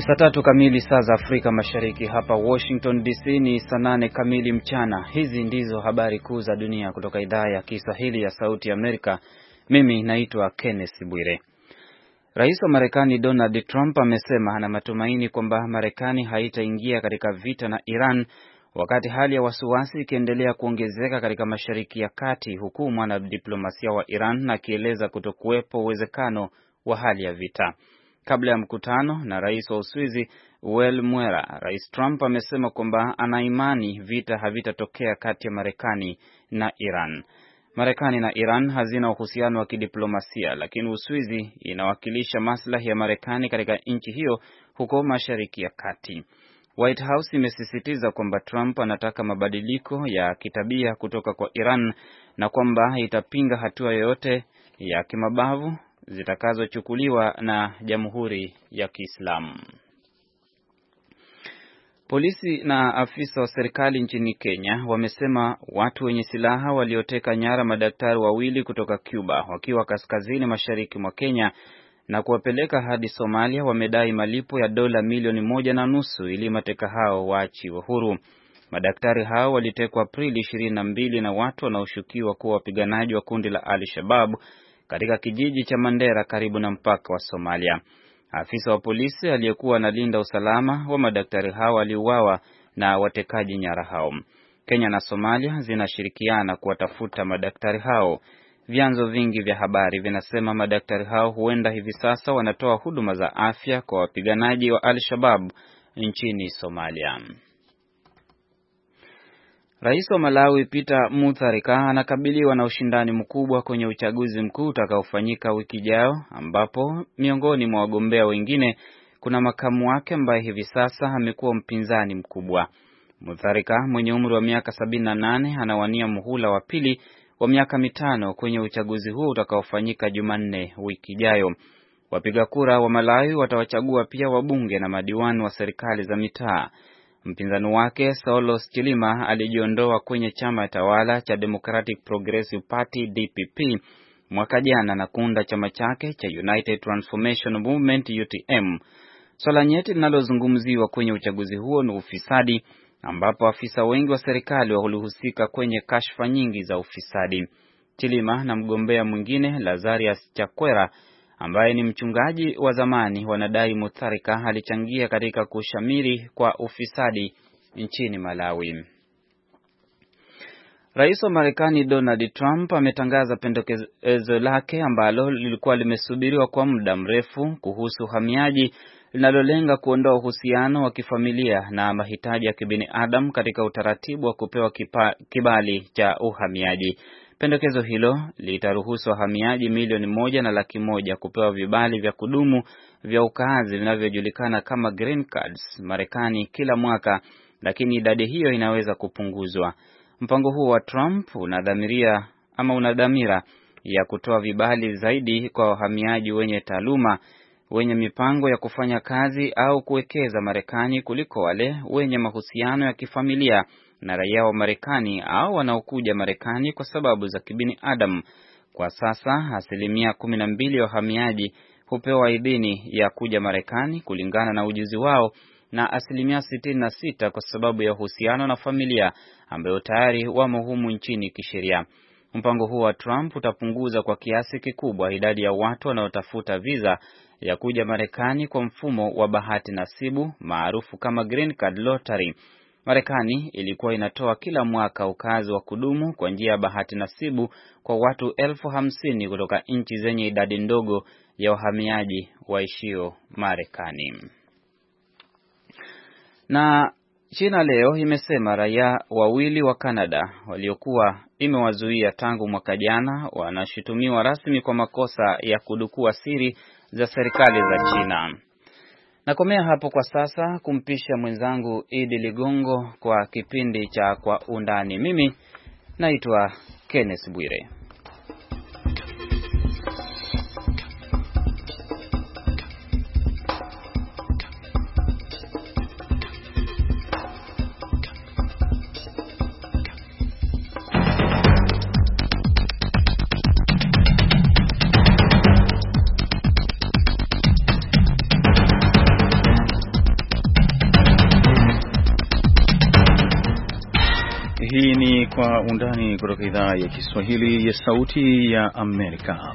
Saa 3 kamili saa za Afrika Mashariki. Hapa Washington DC ni saa 8 kamili mchana. Hizi ndizo habari kuu za dunia kutoka idhaa ya Kiswahili ya Sauti ya Amerika. Mimi naitwa Kenneth Bwire. Rais wa Marekani Donald Trump amesema ana matumaini kwamba Marekani haitaingia katika vita na Iran wakati hali ya wasiwasi ikiendelea kuongezeka katika Mashariki ya Kati, huku mwanadiplomasia wa Iran akieleza kutokuwepo uwezekano wa hali ya vita. Kabla ya mkutano na rais wa Uswizi Uel Mwera, Rais Trump amesema kwamba ana imani vita havitatokea kati ya Marekani na Iran. Marekani na Iran hazina uhusiano wa kidiplomasia, lakini Uswizi inawakilisha maslahi ya Marekani katika nchi hiyo huko Mashariki ya Kati. White House imesisitiza kwamba Trump anataka mabadiliko ya kitabia kutoka kwa Iran na kwamba itapinga hatua yoyote ya kimabavu zitakazochukuliwa na Jamhuri ya Kiislamu. Polisi na afisa wa serikali nchini Kenya wamesema watu wenye silaha walioteka nyara madaktari wawili kutoka Cuba wakiwa kaskazini mashariki mwa Kenya na kuwapeleka hadi Somalia wamedai malipo ya dola milioni 1.5 ili mateka hao waachiwe huru. Madaktari hao walitekwa Aprili 22 na watu wanaoshukiwa kuwa wapiganaji wa kundi la Al-Shabaab katika kijiji cha Mandera karibu na mpaka wa Somalia. Afisa wa polisi aliyekuwa analinda usalama wa madaktari hao aliuawa na watekaji nyara hao. Kenya na Somalia zinashirikiana kuwatafuta madaktari hao. Vyanzo vingi vya habari vinasema madaktari hao huenda hivi sasa wanatoa huduma za afya kwa wapiganaji wa Al-Shabaab nchini Somalia. Rais wa Malawi Peter Mutharika anakabiliwa na ushindani mkubwa kwenye uchaguzi mkuu utakaofanyika wiki ijayo, ambapo miongoni mwa wagombea wengine kuna makamu wake ambaye hivi sasa amekuwa mpinzani mkubwa. Mutharika mwenye umri wa miaka 78 anawania muhula wa pili wa miaka 5 kwenye uchaguzi huo utakaofanyika Jumanne wiki ijayo. Wapiga kura wa Malawi watawachagua pia wabunge na madiwani wa serikali za mitaa. Mpinzani wake Saulos Chilima alijiondoa kwenye chama tawala cha Democratic Progressive Party DPP mwaka jana na kuunda chama chake cha United Transformation Movement UTM. Swala nyeti linalozungumziwa kwenye uchaguzi huo ni ufisadi, ambapo afisa wengi wa serikali walihusika kwenye kashfa nyingi za ufisadi. Chilima na mgombea mwingine Lazarus Chakwera ambaye ni mchungaji wa zamani wanadai Mutharika alichangia katika kushamiri kwa ufisadi nchini Malawi. Rais wa Marekani Donald Trump ametangaza pendekezo lake ambalo lilikuwa limesubiriwa kwa muda mrefu kuhusu uhamiaji, linalolenga kuondoa uhusiano wa kifamilia na mahitaji ya kibinadamu katika utaratibu wa kupewa kibali cha uhamiaji. Pendekezo hilo litaruhusu wahamiaji milioni 1.1 kupewa vibali vya kudumu vya ukaazi vinavyojulikana kama green cards Marekani kila mwaka, lakini idadi hiyo inaweza kupunguzwa. Mpango huo wa Trump una dhamira ya kutoa vibali zaidi kwa wahamiaji wenye taaluma, wenye mipango ya kufanya kazi au kuwekeza Marekani kuliko wale wenye mahusiano ya kifamilia na raia wa Marekani au wanaokuja Marekani kwa sababu za kibinadamu. Kwa sasa 12% ya wahamiaji hupewa idhini ya kuja Marekani kulingana na ujuzi wao na 66% kwa sababu ya uhusiano na familia ambayo tayari wamo humu nchini kisheria. Mpango huu wa Trump utapunguza kwa kiasi kikubwa idadi ya watu wanaotafuta visa ya kuja Marekani kwa mfumo wa bahati nasibu maarufu kama Green Card Lottery. Marekani ilikuwa inatoa kila mwaka ukazi wa kudumu kwa njia ya bahati nasibu kwa watu 50,000 kutoka nchi zenye idadi ndogo ya wahamiaji waishio Marekani. Na China leo imesema raia wawili wa Canada waliokuwa imewazuia tangu mwaka jana wanashutumiwa rasmi kwa makosa ya kudukua siri za serikali za China. Nakomea hapo kwa sasa kumpisha mwenzangu Idi Ligongo kwa kipindi cha Kwa Undani. Mimi naitwa Kenneth Bwire. kutoka idhaa ya Kiswahili ya Sauti ya Amerika.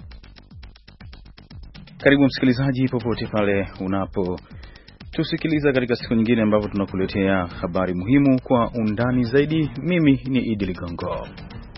Karibu msikilizaji popote pale unapotusikiliza katika siku nyingine ambapo tunakuletea habari muhimu kwa undani zaidi. Mimi ni Idi Ligongo.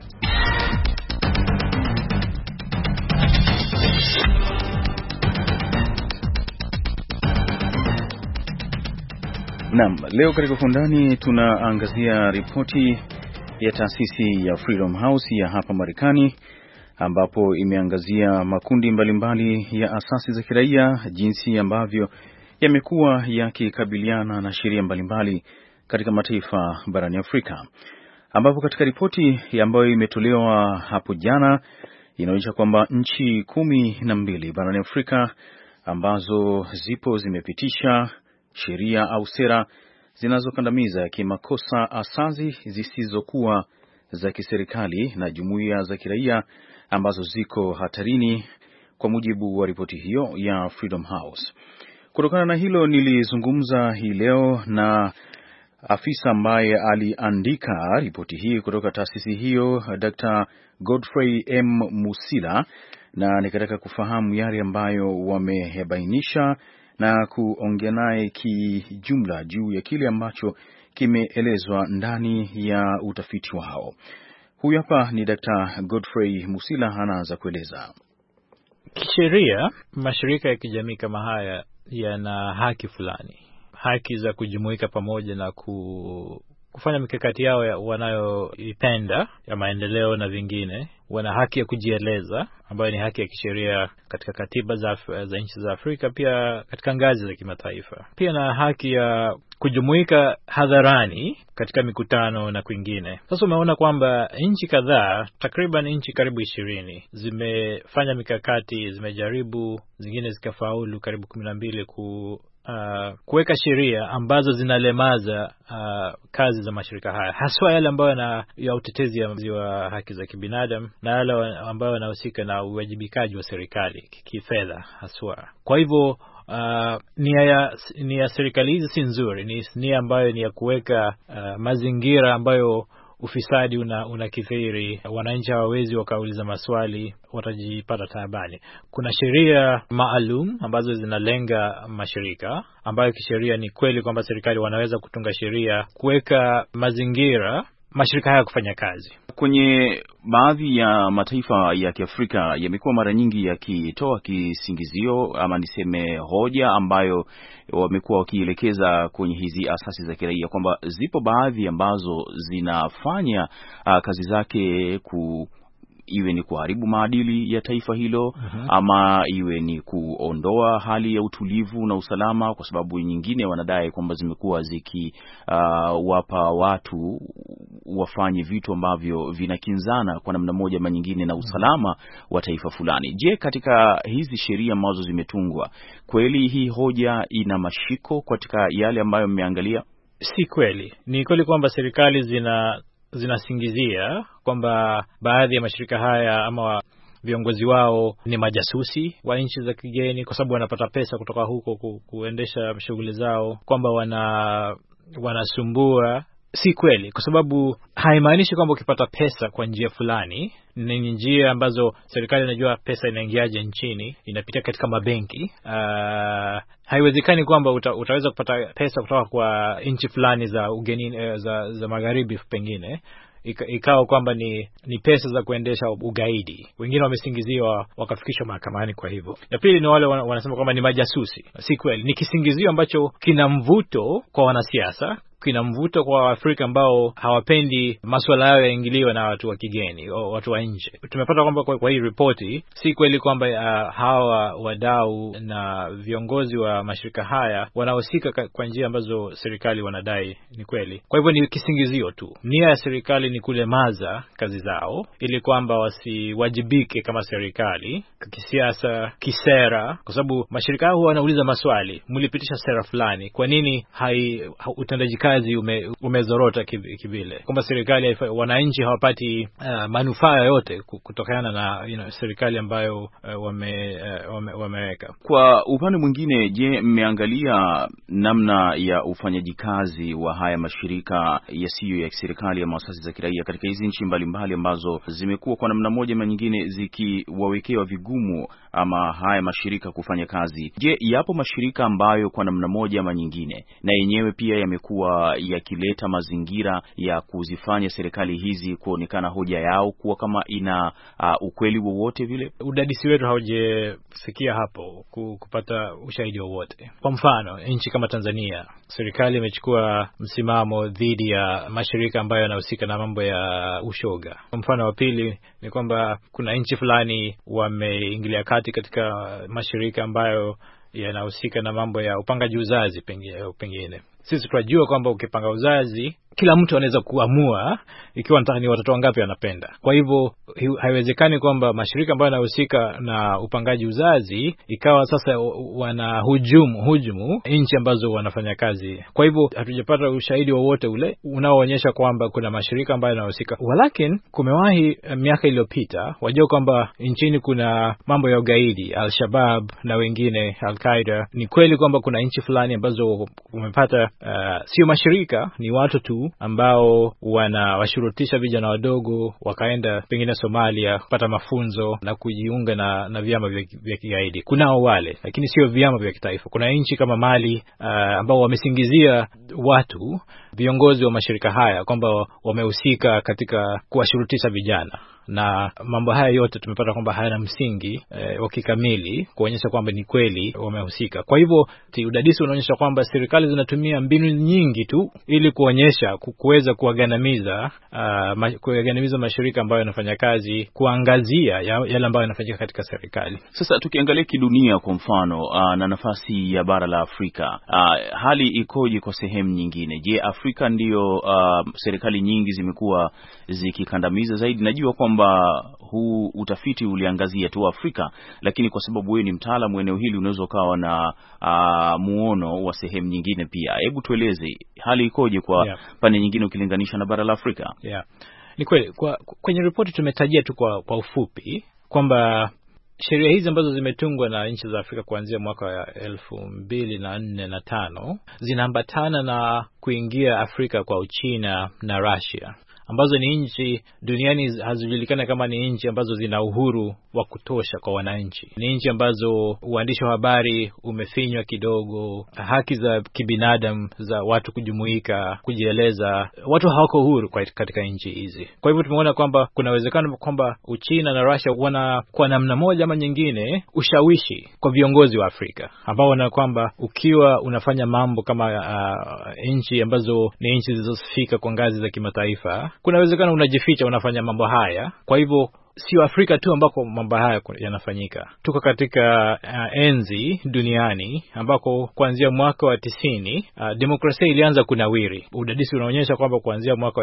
Naam, leo katika undani tunaangazia ripoti ya taasisi ya Freedom House ya hapa Marekani, ambapo imeangazia makundi mbalimbali ya asasi za kiraia, jinsi ambavyo yamekuwa yakikabiliana na sheria mbalimbali katika mataifa barani Afrika. Ambapo katika ripoti ambayo imetolewa hapo jana inaonyesha kwamba nchi 12 barani Afrika ambazo zimepitisha sheria au sera zinazokandamiza kimakosa asasi zisizokuwa za kiserikali na jumuiya za kiraia ambazo ziko hatarini, kwa mujibu wa ripoti hiyo ya Freedom House. Kutokana na hilo, nilizungumza hii leo na afisa ambaye aliandika ripoti hii kutoka taasisi hiyo, Dr. Godfrey M. Musila, na nikataka kufahamu yale ambayo wamebainisha na kuongea naye kijumla juu ya kile ambacho kimeelezwa ndani ya utafiti wao. Huyu hapa ni Dr. Godfrey Musila, anaanza kueleza. Kisheria, mashirika ya kijamii kama haya yana haki fulani. Haki za kujumuika pamoja na kufanya mikakati yao wanayoipenda ya maendeleo na vingine. Wana haki ya kujieleza, ambayo ni haki ya kisheria katika katiba za nchi za Afrika, pia katika ngazi za kimataifa. Pia na haki ya kujumuika hadharani katika mikutano na kwingine. Sasa umeona kwamba nchi kadhaa, takriban nchi karibu 20 zimefanya mikakati, zimejaribu, zingine zikafaulu karibu 12 kuweka sheria ambazo zinalemaza kazi za mashirika haya, haswa yale ambayo ya utetezi wa haki za kibinadamu na yale ambayo yanahusika na uwajibikaji wa serikali kifedha haswa. Kwa hivyo nia ya serikali hizi si nzuri, ni nia ambayo ni ya kuweka mazingira ambayo ufisadi unakithiri, wananchi hawawezi wakauliza maswali, watajipata taabani. Kuna sheria maalum ambazo zinalenga mashirika, ambayo kisheria ni kweli kwamba serikali wanaweza kutunga sheria kuweka mazingira mashirika haya kufanya kazi. Kwenye baadhi ya mataifa ya Kiafrika yamekuwa mara nyingi yakitoa kisingizio ama niseme hoja ambayo wamekuwa wakielekeza kwenye hizi asasi za kiraia kwamba zipo baadhi ambazo zinafanya kazi zake iwe ni kuharibu maadili ya taifa hilo, ama iwe ni kuondoa hali ya utulivu na usalama, kwa sababu nyingine wanadai kwamba zimekuwa wapa watu wafanye vitu ambavyo vinakinzana kwa namna moja ama nyingine na usalama wa taifa fulani. Je, katika hizi sheria ambazo zimetungwa, kweli hii hoja ina mashiko katika yale ambayo mmeangalia? Si kweli. Ni kweli kwamba serikali zinasingizia kwamba baadhi ya mashirika haya ama viongozi wao ni majasusi wa nchi za kigeni, kwa sababu wanapata pesa kutoka huko kuendesha shughuli zao, kwamba wanasumbua. Si kweli, kwa sababu haimaanishi kwamba ukipata pesa kwa njia fulani, ni njia ambazo serikali inajua pesa inaingiaje nchini, inapita katika mabenki. Haiwezekani kwamba utaweza kupata pesa kutoka kwa nchi fulani za ugenini, za magharibi pengine, ikawa kwamba ni pesa za kuendesha ugaidi. Wengine wamesingiziwa wakafikishwa mahakamani kwa hivyo. Ya pili ni wale wanasema kwamba ni majasusi. Si kweli. Ni kisingizio ambacho kina mvuto kwa wanasiasa, kina mvuto kwa Afrika ambao hawapendi masuala yao yaingiliwe na watu wa kigeni, watu wa nje. Tumepata kwamba kwa hii ripoti, si kweli kwamba hawa wadau na viongozi wa mashirika haya wanahusika kwa njia ambazo serikali wanadai ni kweli. Kwa hivyo ni kisingizio tu. Nia ya serikali ni kulemaza kazi zao ili kwamba wasiwajibike kama serikali kisiasa, kisera, kwa sababu mashirika hao wanauliza maswali, mlipitisha sera fulani, kwa nini utendaji kazi umezorota kivile, kwamba serikali, wananchi hawapati manufaa yote kutokana na serikali ambayo wameweka. Kwa upande mwingine, je, mmeangalia namna ya ufanyaji kazi wa haya mashirika yasiyo ya serikali ya maasasi za kiraia katika hizi nchi mbalimbali ambazo zimekuwa kwa namna moja ama nyingine zikiwawekewa vigumu ama haya mashirika kufanya kazi? Je, yapo mashirika ambayo kwa namna moja ama nyingine na yenyewe pia yamekuwa yakileta mazingira ya kuzifanya serikali hizi kuonekana hoja yao kuwa kama ina ukweli wowote vile? Udadisi wetu haujafikia hapo kupata ushahidi wowote. Kwa mfano, nchi kama Tanzania, serikali imechukua msimamo dhidi ya mashirika ambayo yanahusika na mambo ya ushoga. Mfano wa pili ni kwamba kuna nchi fulani wameingilia kati katika mashirika ambayo yanahusika na mambo ya upangaji uzazi pengine. Sisi tunajua kwamba ukipanga uzazi kila mtu anaweza kuamua ikiwa ni watoto wangapi anapenda. Kwa hivyo haiwezekani kwamba mashirika ambayo yanahusika na upangaji uzazi ikawa sasa hujumu nchi ambazo wanafanya kazi. Kwa hivyo hatujapata ushahidi wowote ule unaoonyesha kwamba kuna mashirika ambayo yanahusika. Walakin kumewahi miaka iliyopita, wajua kwamba nchini kuna mambo ya ugaidi, Al-Shabaab na wengine, Al-Qaeda. Ni kweli kwamba kuna nchi fulani ambazo umepata sio mashirika, ni watu tu ambao wanawashurutisha vijana wadogo wakaenda pengine Somalia kupata mafunzo na kujiunga na vyama vya kigaidi. Kunao wale, lakini sio vyama vya kitaifa. Kuna nchi kama Mali ambao wamesingizia watu, viongozi wa mashirika haya, kwamba wamehusika katika kuwashurutisha vijana, na mambo haya yote tumepata kwamba hayana msingi wa kikamili kuonyesha kwamba ni kweli wamehusika. Kwa hivyo udadisi unaonyesha kwamba serikali zinatumia mbinu nyingi tu ili kuonyesha kuweza kuwagandamiza mashirika ambayo yanafanya kazi, kuangazia yale ambayo yanafanyika katika serikali. Sasa tukiangalia kidunia kwa mfano, na nafasi ya bara la Afrika, hali ikoje kwa sehemu nyingine? Je, Afrika ndiyo serikali nyingi zimekuwa zikikandamiza zaidi? Najua kwamba huu utafiti uliangazia tu Afrika, lakini kwa sababu wewe ni mtaalamu eneo hili unaweza ukawa na muono wa sehemu nyingine pia. Hebu tueleze hali ikoje kwa pande nyingine ukilinganisha na bara la Afrika? Ni kweli kwenye ripoti tumetajia tu kwa ufupi kwamba sheria hizi ambazo zimetungwa na nchi za Afrika kuanzia mwaka wa 2004 na 5 zinaambatana na kuingia Afrika kwa Uchina na Russia, ambazo ni nchi duniani hazijulikana kama ni nchi ambazo zina uhuru wa kutosha kwa wananchi. Ni nchi ambazo uandishi wa habari umefinywa kidogo, haki za kibinadamu za watu kujumuika, kujieleza, watu hawako huru katika nchi hizi. Kwa hivyo tumeona kwamba kuna uwezekano kwamba Uchina na Russia wana kwa namna moja ama nyingine ushawishi kwa viongozi wa Afrika, ambao wana kwamba ukiwa unafanya mambo kama nchi ambazo ni nchi zilizofika kwa ngazi za kimataifa, kuna uwezekano unajificha unafanya mambo haya. Kwa hivyo sio Afrika tu ambako mambo haya yanafanyika. Tuko katika enzi duniani ambako kuanzia mwaka wa 90 demokrasia ilianza kunawiri. Udadisi unaonyesha kwamba kuanzia mwaka wa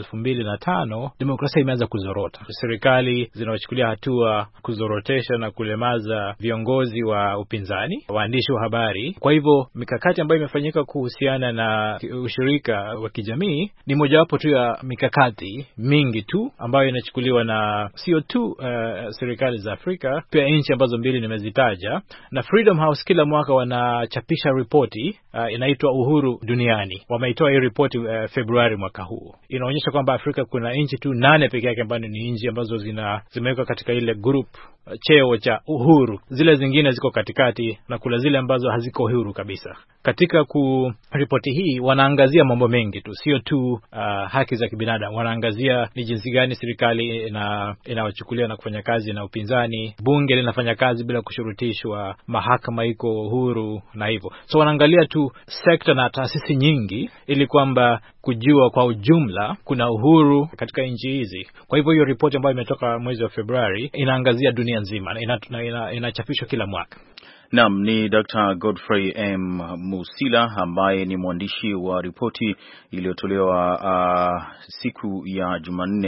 2005 demokrasia imeanza kuzorota. Serikali zinawachukulia hatua kuzorotesha na kulemaza viongozi wa upinzani, waandishi wa habari. Kwa hivyo mikakati ambayo imefanyika kuhusiana na ushirika wa kijamii ni mojawapo tu ya mikakati mingi tu ambayo inachukuliwa na sio tu serikali za Afrika, pia nchi ambazo mbili nimezitaja. Na Freedom House kila mwaka wanachapisha ripoti inaitwa Uhuru Duniani. Wameitoa hii ripoti Februari mwaka huu. Inaonyesha kwamba Afrika kuna nchi tu 8 pekee yake ambazo ni nchi ambazo zimewekwa katika ile group cheo cha uhuru. Zile zingine ziko katikati na kuna zile ambazo haziko uhuru kabisa. Katika ripoti hii wanaangazia mambo mengi tu, sio tu haki za kibinadamu. Wanaangazia ni jinsi gani serikali inawachukulia na kufanya kazi na upinzani, bunge linafanya kazi bila kushurutishwa, mahakama iko uhuru na hivyo. So wanaangalia tu sekta na taasisi nyingi ili kwamba kujua kwa ujumla kuna uhuru katika nchi hizi. Kwa hivyo hiyo ripoti ambayo imetoka mwezi wa Februari inaangazia dunia nzima na inachapishwa kila mwaka. Naam, ni Dr. Godfrey M. Musila ambaye ni mwandishi wa ripoti iliyotolewa siku ya Jumanne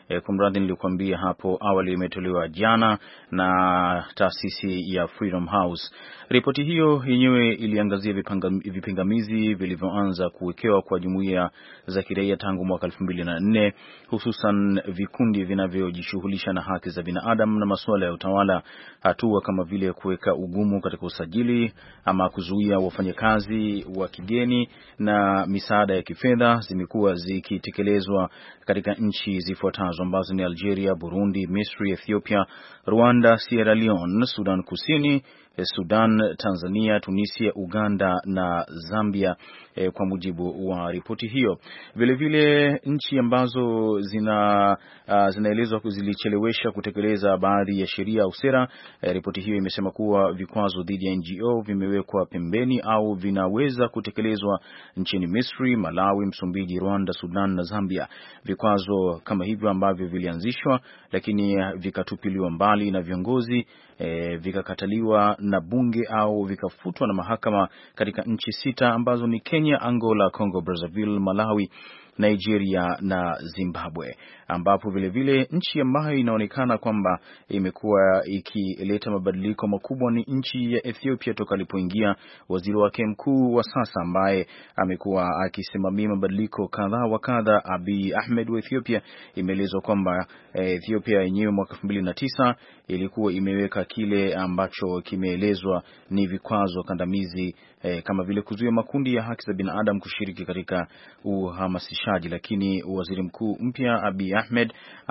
kumradhi, nilikwambia hapo awali, imetolewa jana na taasisi ya Freedom House. Ripoti hiyo yenyewe iliangazia vipingamizi vilivyoanza kuwekewa kwa jumuiya za kiraia tangu mwaka 2004, hususan vikundi vinavyojishughulisha na haki za binadamu na masuala ya utawala. Hatua kama vile kuweka ugumu katika usajili ama kuzuia wafanyakazi wa kigeni na misaada ya kifedha zimekuwa zikitekelezwa katika nchi zifuatazo ambazo ni Algeria, Burundi, Misri, Ethiopia, Rwanda, Sierra Leone, Sudan Kusini, Sudan, Tanzania, Tunisia, Uganda na Zambia, kwa mujibu wa ripoti hiyo. Vilevile nchi ambazo zinaelezwa zilichelewesha kutekeleza baadhi ya sheria au sera, ripoti hiyo imesema kuwa vikwazo dhidi ya NGO vimewekwa pembeni au vinaweza kutekelezwa nchini Misri, Malawi, Msumbiji, Rwanda, Sudan na Zambia. Vikwazo kama hivyo ambavyo vilianzishwa lakini vikatupiliwa mbali na viongozi, vikakataliwa na bunge au vikafutwa na mahakama katika nchi 6 ambazo ni Kenya, Angola, Congo Brazzaville, Malawi, Nigeria na Zimbabwe, ambapo vilevile nchi ambayo inaonekana kwamba imekuwa ikileta mabadiliko makubwa ni nchi ya Ethiopia toka alipoingia waziri wake mkuu wa sasa ambaye amekuwa akisimamia mabadiliko kadha wa kadha, Abiy Ahmed wa Ethiopia. Imeelezwa kwamba Ethiopia yenyewe mwaka 2009 ilikuwa imeweka kile ambacho kimeelezwa ni vikwazo kandamizi, kama vile kuzuia makundi ya haki za binadamu kushiriki katika uhamasishaji, lakini waziri mkuu mpya Abiy Ahmed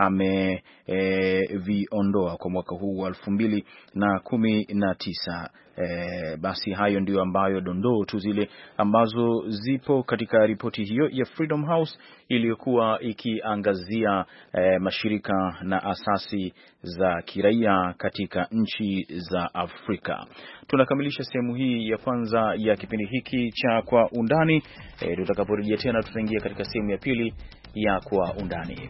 ameviondoa kwa mwaka huu wa 2019. Basi hayo ndio ambayo dondoo tu zile ambazo zipo katika ripoti hiyo ya Freedom House iliyokuwa ikiangazia mashirika na asasi za kiraia katika nchi za Afrika. Tunakamilisha sehemu hii ya kwanza ya kipindi hiki cha Kwa Undani. Tutakaporejea tena tutaingia katika sehemu ya pili ya Kwa Undani.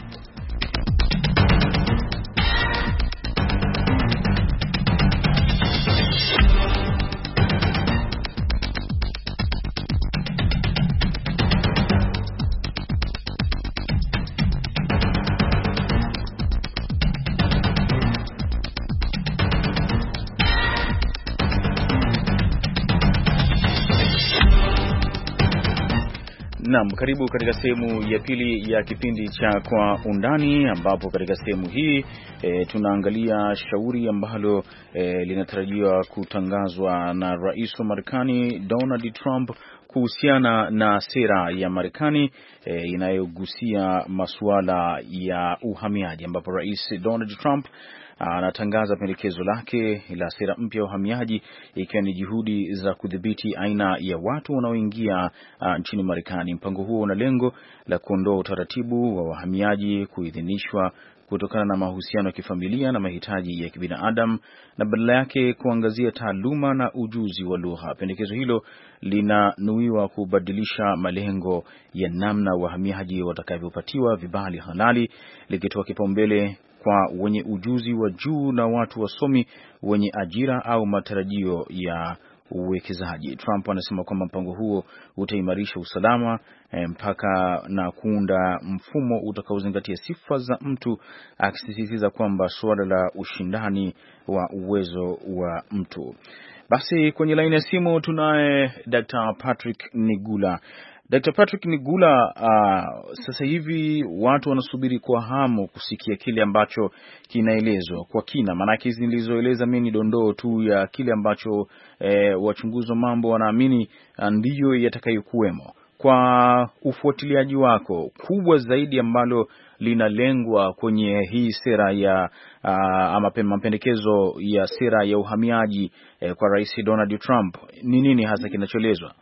Naam, karibu katika sehemu ya pili ya kipindi cha Kwa Undani, ambapo katika sehemu hii tunaangalia shauri ambalo linatarajiwa kutangazwa na Rais wa Marekani Donald Trump kuhusiana na sera ya Marekani inayogusia masuala ya uhamiaji, ambapo Rais Donald Trump anatangaza pendekezo lake la sera mpya ya uhamiaji, ikiwa ni juhudi za kudhibiti aina ya watu wanaoingia nchini Marekani. Mpango huo una lengo la kuondoa utaratibu wa wahamiaji kuidhinishwa kutokana na mahusiano ya kifamilia na mahitaji ya kibinadamu na badala yake kuangazia taaluma na ujuzi wa lugha. Pendekezo hilo linanuiwa kubadilisha malengo ya namna wahamiaji watakavyopatiwa vibali halali, likitoa kipaumbele kwa wenye ujuzi wa juu na watu wasomi wenye ajira au matarajio ya uwekezaji. Trump anasema kwamba mpango huo utaimarisha usalama mpaka na kuunda mfumo utakaozingatia sifa za mtu, akisisitiza kwamba suala la ushindani wa uwezo wa mtu. Basi kwenye laini ya simu tunaye Dr. Patrick Nigula. Dr. Patrick Nigula, sasa hivi watu wanasubiri kwa hamu kusikia kile ambacho kinaelezwa kwa kina, maanake hizi nilizoeleza mimi ni dondoo tu ya kile ambacho wachunguzi wa mambo wanaamini ndiyo yatakayokuwemo. Kwa ufuatiliaji wako kubwa zaidi ambalo linalengwa kwenye hii sera ya ama mapendekezo ya sera ya uhamiaji kwa Rais Donald Trump, ni nini hasa kinachoelezwa?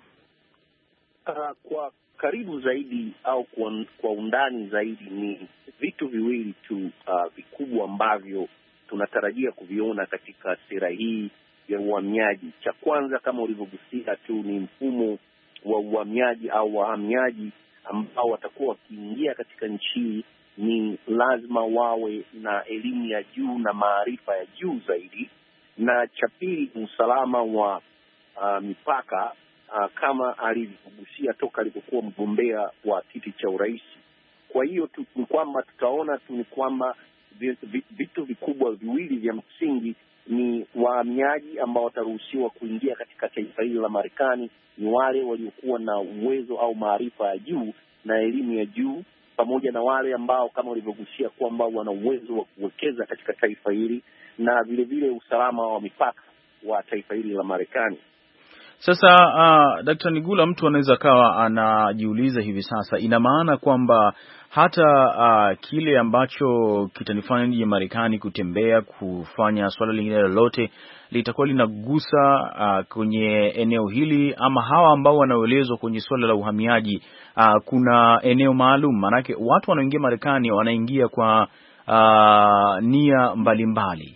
Kwa karibu zaidi au kwa undani zaidi ni vitu viwili tu vikubwa ambavyo tunatarajia kuviona katika sera hii ya uhamiaji. Cha kwanza, kama ulivyogusia tu, ni mfumo wa uhamiaji au wahamiaji ambao watakuwa wakiingia katika nchi ni lazima wawe na elimu ya juu na maarifa ya juu zaidi. Na cha pili ni usalama wa mipaka, kama alivyogusia toka alipokuwa mgombea wa kiti cha urais Kwa hiyo ni kwamba tutaona tu ni kwamba vitu vikubwa viwili vya msingi ni wahamiaji ambao wataruhusiwa kuingia katika taifa hili la Marekani ni wale waliokuwa na uwezo au maarifa ya juu na elimu ya juu, pamoja na wale ambao kama walivyogusia kwamba wana uwezo wa kuwekeza katika taifa hili na vile vile usalama wa mipaka wa taifa hili la Marekani. Sasa Dr. Nigula, mtu anaweza kawa anajiuliza hivi sasa, ina maana kwamba hata kile ambacho kitanifanya nije Marekani kutembea, kufanya swala lingine lolote litakuwa linagusa kwenye eneo hili, ama hawa ambao wanaelezwa kwenye swala la uhamiaji kuna eneo maalum? Manake watu wanaoingia Marekani wanaingia kwa nia mbalimbali.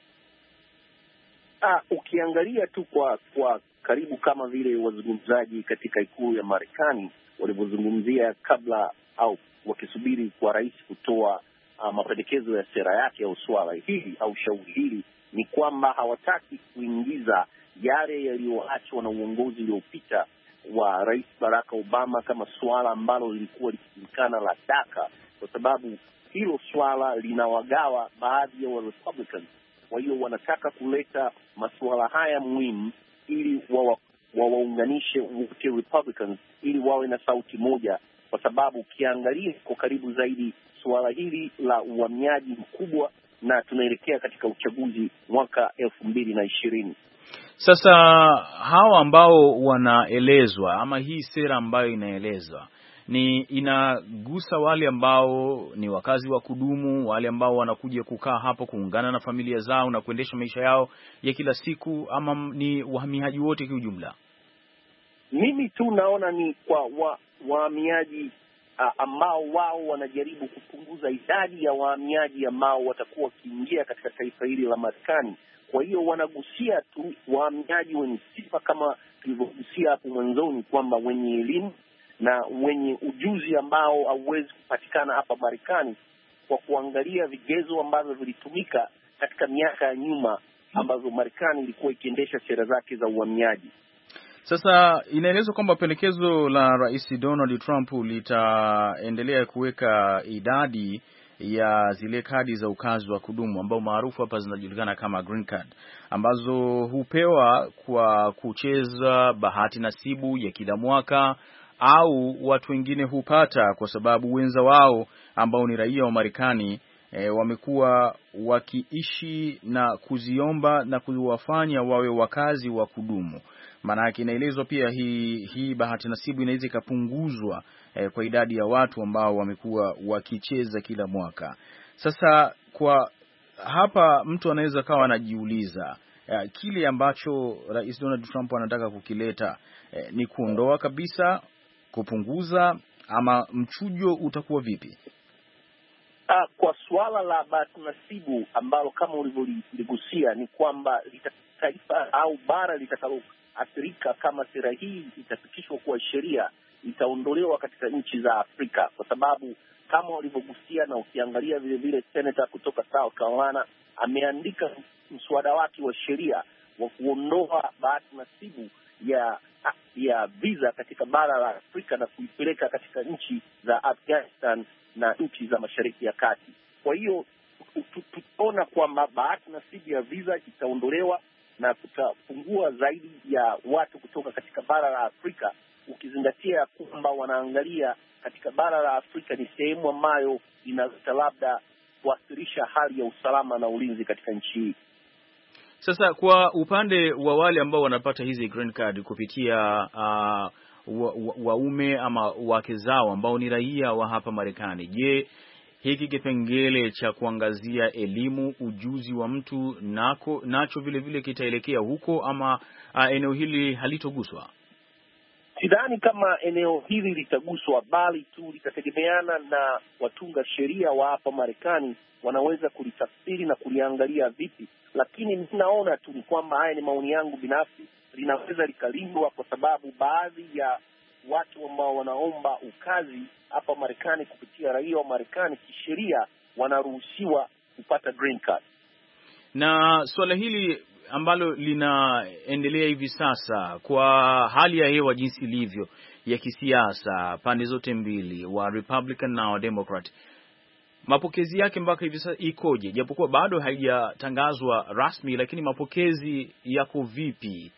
Ukiangalia tu kwa karibu kama vile wazungumzaji katika ikulu ya Marekani walivyozungumzia kabla au wakisubiri kwa rais kutoa mapendekezo ya sera yake au swala hili au shauri hili, ni kwamba hawataki kuingiza yale yaliyoachwa na uongozi uliopita wa Rais Barack Obama kama swala ambalo lilikuwa likijulikana la DACA, kwa sababu hilo swala linawagawa baadhi ya Republicans. Kwa hiyo wanataka kuleta masuala haya muhimu ili wawaunganishe wote Republicans ili wawe na sauti moja, kwa sababu ukiangalia kwa karibu zaidi suala hili la uhamiaji mkubwa na tunaelekea katika uchaguzi mwaka 2020. Sasa hawa ambao wanaelezwa ama hii sera ambayo inaelezwa ni inagusa wale ambao ni wakazi wa kudumu, wale ambao wanakuja kukaa hapo kuungana na familia zao na kuendesha maisha yao ya kila siku, ama ni wahamiaji wote kwa ujumla? Mimi tu naona ni kwa wahamiaji ambao wao wanajaribu kupunguza idadi ya wahamiaji ambao watakuwa wakiingia katika taifa hili la Marekani. Kwa hiyo wanagusia tu wahamiaji wenye sifa kama tulivyogusia hapo mwanzoni, kwamba wenye elimu na wenye ujuzi ambao hauwezi kupatikana hapa Marekani, kwa kuangalia vigezo ambavyo vilitumika katika miaka ya nyuma ambazo Marekani ilikuwa ikiendesha sera zake za uhamiaji. Sasa inaelezwa kwamba pendekezo la Rais Donald Trump litaendelea kuweka idadi ya zile kadi za ukazi wa kudumu ambao maarufu hapa zinajulikana kama green card, ambazo hupewa kwa kucheza bahati nasibu ya kila mwaka, au watu wengine hupata kwa sababu wenza wao ambao ni raia wa Marekani wamekuwa wakiishi na kuziomba na kuwafanya wawe wakazi wa kudumu. Maanake inaelezwa pia hii bahati nasibu inaweza ikapunguzwa kwa idadi ya watu ambao wamekuwa wakicheza kila mwaka. Sasa kwa hapa mtu anaweza kawa anajiuliza kile ambacho Rais Donald Trump anataka kukileta ni kuondoa kabisa, kupunguza, ama mchujo utakuwa vipi? Kwa suala la bahati nasibu ambalo kama ulivyoligusia ni kwamba taifa au bara litakaloathirika kama sera hii itafikishwa kuwa sheria itaondolewa katika nchi za Afrika, kwa sababu kama walivyogusia na ukiangalia vile vile senator kutoka South Carolina ameandika mswada wake wa sheria wa kuondoa bahati nasibu ya visa katika bara la Afrika na kuipeleka katika nchi za Afghanistan na nchi za Mashariki ya Kati. Kwa hiyo tutaona kwamba bahati nasibu ya visa itaondolewa na kutapungua zaidi ya watu kutoka katika bara la Afrika, ukizingatia kwamba wanaangalia katika bara la Afrika ni sehemu ambayo inaweza labda kuathirisha hali ya usalama na ulinzi katika nchi hii. Sasa kwa upande wa wale ambao wanapata hizi green card kupitia waume ama wake zao ambao ni raia wa hapa Marekani, je, hiki kipengele cha kuangazia elimu, ujuzi wa mtu nacho vile vile kitaelekea huko, ama eneo hili halitoguswa? Sidhani kama eneo hili litaguswa, bali tu litategemeana na watunga sheria wa hapa Marekani wanaweza kulitafsiri na kuliangalia vipi. Lakini ninaona tu ni kwamba, haya ni maoni yangu binafsi, linaweza likalindwa, kwa sababu baadhi ya watu ambao wanaomba ukazi hapa Marekani kupitia raia wa Marekani kisheria wanaruhusiwa kupata green card. Na swala hili ambalo linaendelea hivi sasa kwa hali ya hewa jinsi ilivyo ya kisiasa pande zote mbili, wa Republican na wa Democrat, mapokezi yake mpaka hivi sasa ikoje? Japokuwa bado haijatangazwa rasmi, lakini mapokezi yako vipi?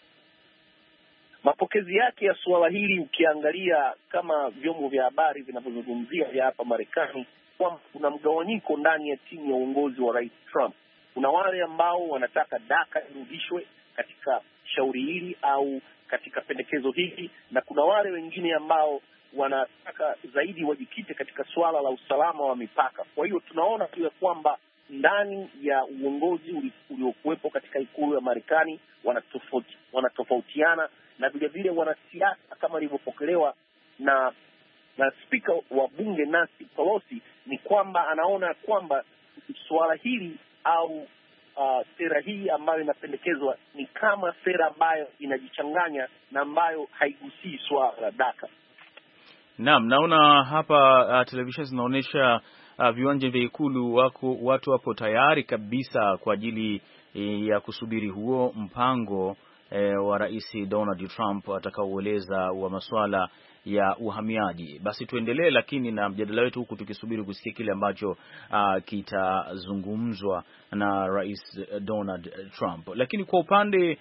Mapokezi yake ya suala hili, ukiangalia kama vyombo vya habari vinavyozungumzia vya hapa Marekani, kwamba kuna mgawanyiko ndani ya timu ya uongozi wa Rais Trump. Kuna wale ambao wanataka DACA irudishwe katika shauri hili au katika pendekezo hili, na kuna wale wengine ambao wanataka zaidi wajikite katika suala la usalama wa mipaka. Kwa hiyo tunaona tu ya kwamba ndani ya uongozi uliokuwepo katika ikulu ya Marekani wanatofautiana, na vile vile wanasiasa kama ilivyopokelewa na spika wa bunge Nancy Pelosi, ni kwamba anaona kwamba suala hili au sera hii ambayo inapendekezwa ni kama sera ambayo inajichanganya na ambayo haigusii suala la DACA. Naam, naona hapa television zinaonyesha viwanja vya ikulu watu wapo tayari kabisa kwa ajili ya kusubiri huo mpango wa Rais Donald Trump atakaoeleza wa masuala ya uhamiaji. Basi tuendelee lakini na mjadala wetu huku tukisubiri kusikia kile ambacho kitazungumzwa na Rais Donald Trump. Lakini kwa upande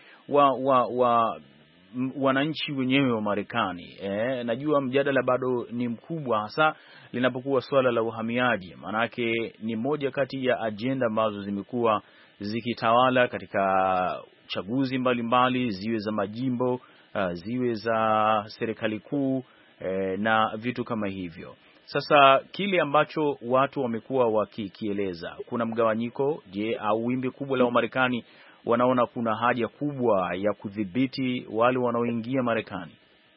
wa wananchi wenyewe wa Marekani, najua mjadala bado ni mkubwa, hasa linapokuwa swala la uhamiaji. Maanake ni moja kati ya ajenda ambazo zimekuwa zikitawala katika chaguzi mbalimbali, ziwe za majimbo, ziwe za serikali kuu, na vitu kama hivyo. Sasa kile ambacho watu wamekuwa wakikieleza, kuna mgawanyiko. Je, au wimbi kubwa la Wamarekani wanaona kuna haja kubwa ya kudhibiti wale wanaoingia Marekani?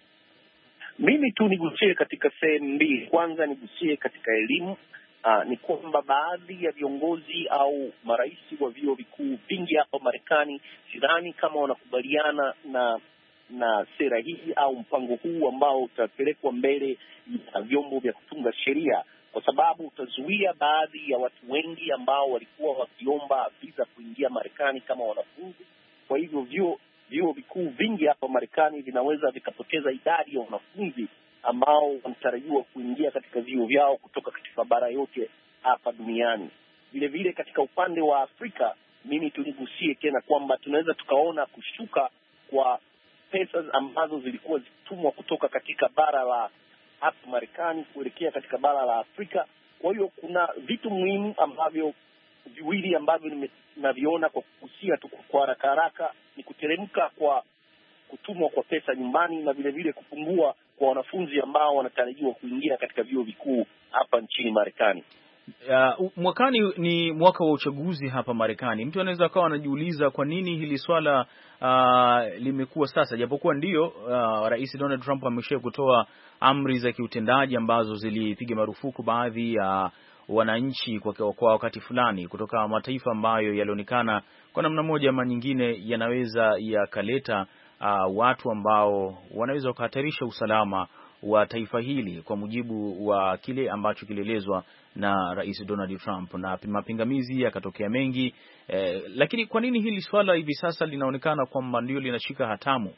Mimi tu nigusie katika sehemu mbili. Kwanza nigusie katika elimu. Ni kwamba baadhi ya viongozi au marais wa vyuo vikuu vingi hapa Marekani sidhani kama wanakubaliana na sera hii au mpango huu ambao utapelekwa mbele ya vyombo vya kutunga sheria, kwa sababu utazuia baadhi ya watu wengi ambao walikuwa wakiomba visa kuingia Marekani kama wanafunzi. Kwa hivyo vyuo vikuu vingi hapa Marekani vinaweza vikapoteza idadi ya wanafunzi ambao wanatarajiwa kuingia katika vyuo vyao kutoka katika bara yote hapa duniani. Vile vile katika upande wa Afrika, mimi tuligusie tena kwamba tunaweza tukaona kushuka kwa pesa ambazo zilikuwa zikitumwa kutoka katika bara la hapa Marekani kuelekea katika bara la Afrika. Kwa hiyo kuna vitu muhimu ambavyo viwili ambavyo ninaviona kwa kugusia tu kwa haraka haraka, ni kuteremka kwa kutumwa kwa pesa nyumbani na vile vile kupungua kwa wanafunzi ambao wanatarajiwa kuingia katika vyuo vikuu hapa nchini Marekani. Mwakani ni mwaka wa uchaguzi hapa Marekani. Mtu anaweza akawa anajiuliza kwa nini hili swala limekuwa sasa, japokuwa ndio Rais Donald Trump amesha kutoa amri za kiutendaji ambazo zilipiga marufuku baadhi ya wananchi kwa wakati fulani kutoka mataifa ambayo yalionekana kwa namna moja ama nyingine yanaweza yakaleta watu ambao wanaweza kuhatarisha usalama wa taifa hili, kwa mujibu wa kile ambacho kilielezwa na Rais Donald Trump, na mapingamizi yakatokea mengi. Lakini kwa nini hili swala hivi sasa linaonekana kwamba ndio linashika hatamu?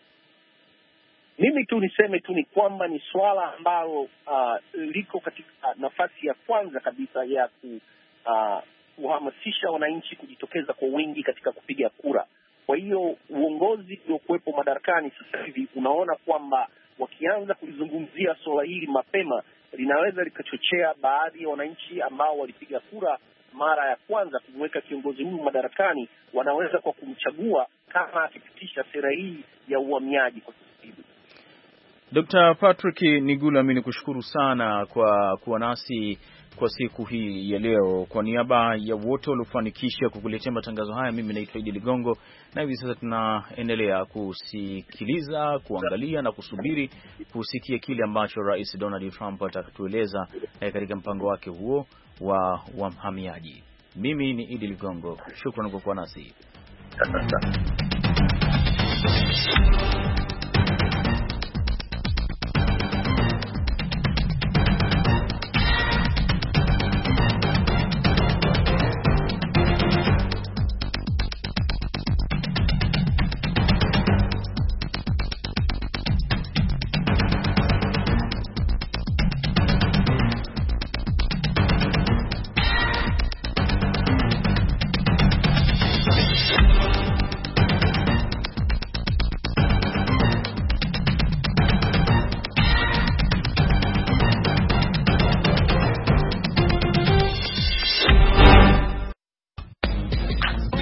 Mimi tu niseme tu ni kwamba ni swala ambalo liko katika nafasi ya kwanza kabisa ya kuhamasisha wananchi kujitokeza kwa wingi katika kupiga kura. Kwa hiyo uongozi uliokuwepo madarakani sasa hivi unaona kwamba wakianza kulizungumzia swala hili mapema, linaweza likachochea baadhi ya wananchi ambao walipiga kura mara ya kwanza kumweka kiongozi huyu madarakani, wanaweza kwa kumchagua kama akipitisha sera hii ya uhamiaji kwa sasa hivi. Dr. Patrick Nigula, mimi nikushukuru sana kwa kuwa nasi kwa siku hii ya leo. Kwa niaba ya wote waliofanikisha kukuletea matangazo haya, mimi naitwa Idi Ligongo, na hivi sasa tunaendelea kusikiliza, kuangalia na kusubiri kusikia kile ambacho Rais Donald Trump atatueleza katika mpango wake huo wa wahamiaji. Mimi ni Idi Ligongo, shukrani kwa kuwa nasi.